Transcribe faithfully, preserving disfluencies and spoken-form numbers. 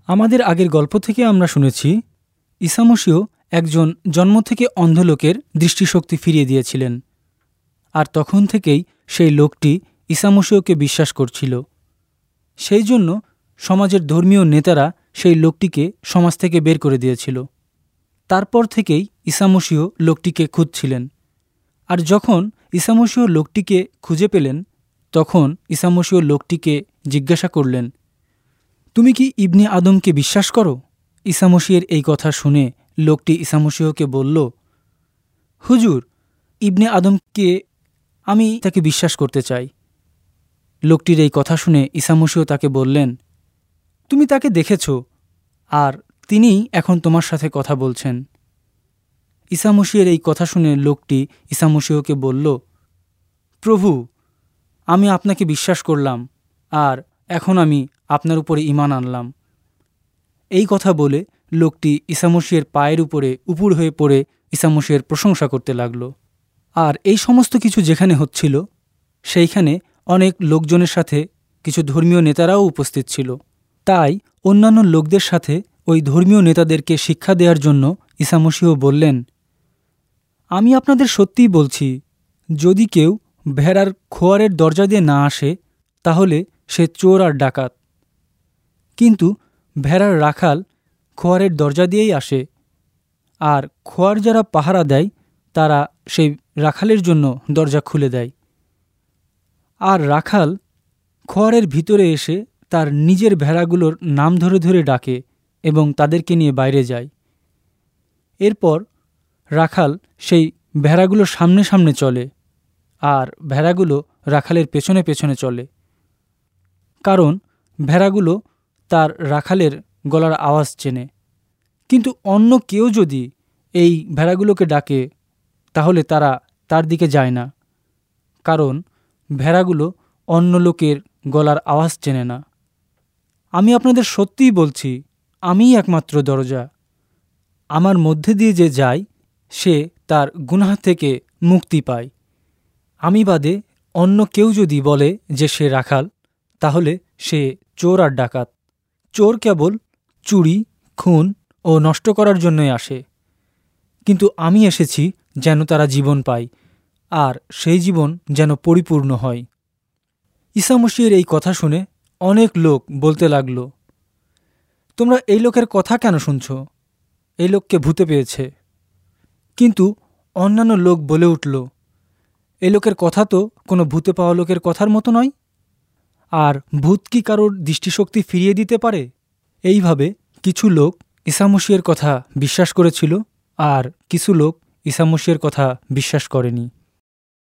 আমাদের আগের গল্প থেকে আমরা শুনেছি ঈসা মসীহ একজন জন্ম থেকে অন্ধ লোকের দৃষ্টিশক্তি ফিরিয়ে দিয়েছিলেন, আর তখন থেকেই সেই লোকটি ঈসা মসীহকে বিশ্বাস করছিল। সেই জন্য সমাজের ধর্মীয় নেতারা সেই লোকটিকে সমাজ থেকে বের করে দিয়েছিল। তারপর থেকেই ঈসা মসীহ লোকটিকে খুঁজছিলেন, আর যখন ঈসা মসীহ লোকটিকে খুঁজে পেলেন তখন ঈসা মসীহ লোকটিকে জিজ্ঞাসা করলেন, তুমি কি ইবনে আদমকে বিশ্বাস করো? ঈসা মসীহের এই কথা শুনে লোকটি ঈসা মসীহকে বলল, হুজুর, ইবনে আদমকে আমি তাকে বিশ্বাস করতে চাই। লোকটির এই কথা শুনে ঈসা মসীহ তাকে বললেন, তুমি তাকে দেখেছ, আর তিনিই এখন তোমার সাথে কথা বলছেন। ঈসা মসীহের এই কথা শুনে লোকটি ঈসা মসীহকে বলল, প্রভু, আমি আপনাকে বিশ্বাস করলাম, আর এখন আমি আপনার উপরে ঈমান আনলাম। এই কথা বলে লোকটি ঈসা মসীহের পায়ের উপরে উপুড় হয়ে পড়ে ঈসা মসীহের প্রশংসা করতে লাগল। আর এই সমস্ত কিছু যেখানে হচ্ছিল সেইখানে অনেক লোকজনের সাথে কিছু ধর্মীয় নেতারাও উপস্থিত ছিল। তাই অন্যান্য লোকদের সাথে ওই ধর্মীয় নেতাদেরকে শিক্ষা দেওয়ার জন্য ঈসা মসীহ বললেন, আমি আপনাদের সত্যিই বলছি, যদি কেউ ভেড়ার খোয়ারের দরজা দিয়ে না আসে তাহলে সে চোর আর ডাকাত, কিন্তু ভেড়ার রাখাল খোয়ারের দরজা দিয়েই আসে, আর খোয়ার যারা পাহারা দেয় তারা সেই রাখালের জন্য দরজা খুলে দেয়। আর রাখাল খোয়ারের ভিতরে এসে তার নিজের ভেড়াগুলোর নাম ধরে ধরে ডাকে এবং তাদেরকে নিয়ে বাইরে যায়। এরপর রাখাল সেই ভেড়াগুলোর সামনে সামনে চলে, আর ভেড়াগুলো রাখালের পেছনে পেছনে চলে, কারণ ভেড়াগুলো তার রাখালের গলার আওয়াজ চেনে। কিন্তু অন্য কেউ যদি এই ভেড়াগুলোকে ডাকে তাহলে তারা তার দিকে যায় না, কারণ ভেড়াগুলো অন্য লোকের গলার আওয়াজ চেনে না। আমি আপনাদের সত্যিই বলছি, আমিই একমাত্র দরজা। আমার মধ্যে দিয়ে যে যায় সে তার গুনাহ থেকে মুক্তি পায়। আমি বাদে অন্য কেউ যদি বলে যে সে রাখাল, তাহলে সে চোর আর ডাকাত। চোর কেবল চুরি, খুন ও নষ্ট করার জন্যই আসে, কিন্তু আমি এসেছি যেন তারা জীবন পায়, আর সেই জীবন যেন পরিপূর্ণ হয়। ঈসা মসীহের এই কথা শুনে অনেক লোক বলতে লাগল, তোমরা এই লোকের কথা কেন শুনছ? এই লোককে ভূতে পেয়েছে। কিন্তু অন্যান্য লোক বলে উঠল, এই লোকের কথা তো কোনো ভূতে পাওয়া লোকের কথার মতো নয়, আর ভূত কি কারোর দৃষ্টিশক্তি ফিরিয়ে দিতে পারে? এইভাবে কিছু লোক ঈসা মসীহের কথা বিশ্বাস করেছিল, আর কিছু লোক ঈসা মসীহের কথা বিশ্বাস করেনি।